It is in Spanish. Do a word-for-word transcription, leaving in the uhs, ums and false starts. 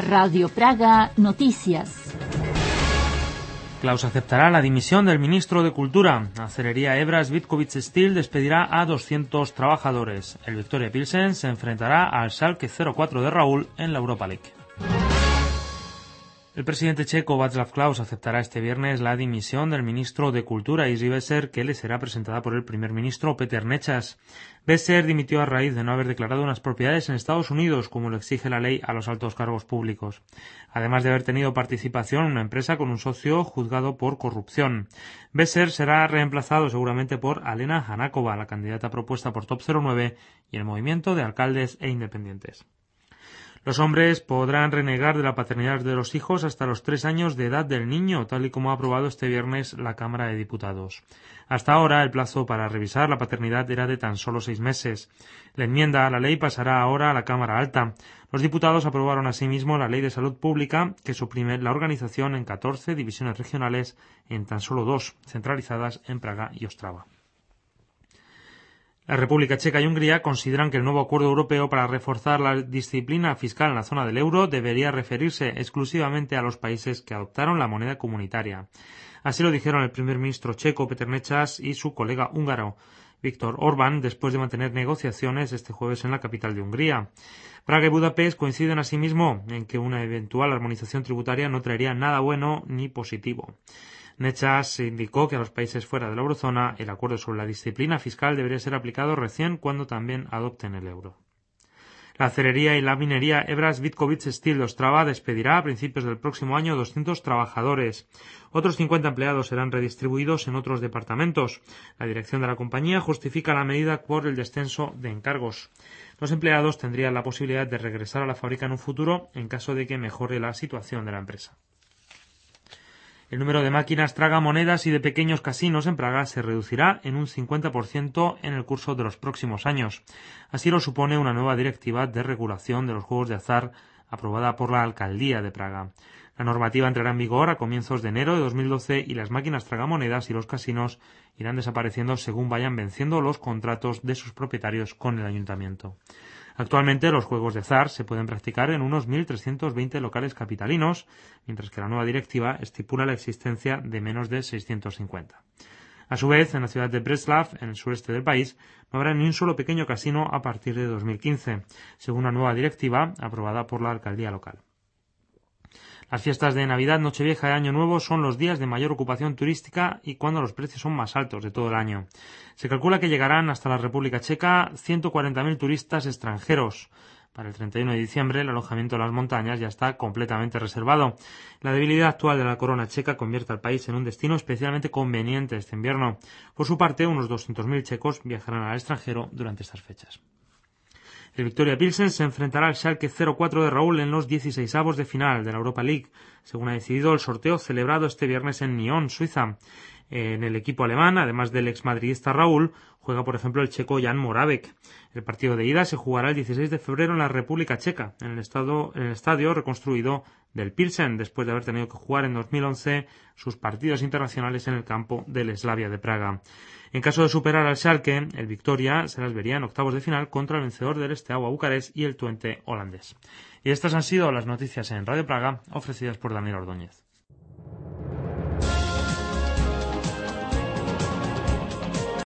Radio Praga Noticias. Klaus aceptará la dimisión del ministro de Cultura. Acelería Ebras Vitkovic Steel despedirá a doscientos trabajadores. El Victoria Pilsen se enfrentará al Schalke cero cuatro de Raúl en la Europa League. El presidente checo Václav Klaus aceptará este viernes la dimisión del ministro de Cultura Jiří Veser, que le será presentada por el primer ministro Petr Nečas. Veser dimitió a raíz de no haber declarado unas propiedades en Estados Unidos, como lo exige la ley a los altos cargos públicos, además de haber tenido participación en una empresa con un socio juzgado por corrupción. Veser será reemplazado seguramente por Alena Hanáková, la candidata propuesta por Top cero nueve y el Movimiento de Alcaldes e Independientes. Los hombres podrán renegar de la paternidad de los hijos hasta los tres años de edad del niño, tal y como ha aprobado este viernes la Cámara de Diputados. Hasta ahora, el plazo para revisar la paternidad era de tan solo seis meses. La enmienda a la ley pasará ahora a la Cámara Alta. Los diputados aprobaron asimismo la Ley de Salud Pública, que suprime la organización en catorce divisiones regionales en tan solo dos, centralizadas en Praga y Ostrava. La República Checa y Hungría consideran que el nuevo acuerdo europeo para reforzar la disciplina fiscal en la zona del euro debería referirse exclusivamente a los países que adoptaron la moneda comunitaria. Así lo dijeron el primer ministro checo Petr Nečas y su colega húngaro Viktor Orbán después de mantener negociaciones este jueves en la capital de Hungría. Praga y Budapest coinciden asimismo en que una eventual armonización tributaria no traería nada bueno ni positivo. Nečas indicó que a los países fuera de la eurozona el acuerdo sobre la disciplina fiscal debería ser aplicado recién cuando también adopten el euro. La acerería y la minería Ebras Vitkovic Steel de Ostrava despedirá a principios del próximo año doscientos trabajadores. Otros cincuenta empleados serán redistribuidos en otros departamentos. La dirección de la compañía justifica la medida por el descenso de encargos. Los empleados tendrían la posibilidad de regresar a la fábrica en un futuro en caso de que mejore la situación de la empresa. El número de máquinas tragamonedas y de pequeños casinos en Praga se reducirá en un cincuenta por ciento en el curso de los próximos años. Así lo supone una nueva directiva de regulación de los juegos de azar aprobada por la Alcaldía de Praga. La normativa entrará en vigor a comienzos de enero de dos mil doce y las máquinas tragamonedas y los casinos irán desapareciendo según vayan venciendo los contratos de sus propietarios con el ayuntamiento. Actualmente los juegos de azar se pueden practicar en unos mil trescientos veinte locales capitalinos, mientras que la nueva directiva estipula la existencia de menos de seiscientos cincuenta. A su vez, en la ciudad de Breslav, en el sureste del país, no habrá ni un solo pequeño casino a partir de dos mil quince, según la nueva directiva aprobada por la alcaldía local. Las fiestas de Navidad, Nochevieja y Año Nuevo son los días de mayor ocupación turística y cuando los precios son más altos de todo el año. Se calcula que llegarán hasta la República Checa ciento cuarenta mil turistas extranjeros. Para el treinta y uno de diciembre, el alojamiento en las montañas ya está completamente reservado. La debilidad actual de la corona checa convierte al país en un destino especialmente conveniente este invierno. Por su parte, unos doscientos mil checos viajarán al extranjero durante estas fechas. El Victoria Pilsen se enfrentará al Schalke cero cuatro de Raúl en los dieciseisavos de final de la Europa League, según ha decidido el sorteo celebrado este viernes en Nyon, Suiza. En el equipo alemán, además del exmadridista Raúl, juega por ejemplo el checo Jan Moravec. El partido de ida se jugará el dieciséis de febrero en la República Checa, en el, estado, en el estadio reconstruido del Pilsen, después de haber tenido que jugar en dos mil once sus partidos internacionales en el campo del Slavia de Praga. En caso de superar al Schalke, el Victoria se las vería en octavos de final contra el vencedor del Steaua Bucarest y el Twente holandés. Y estas han sido las noticias en Radio Praga, ofrecidas por Daniel Ordóñez.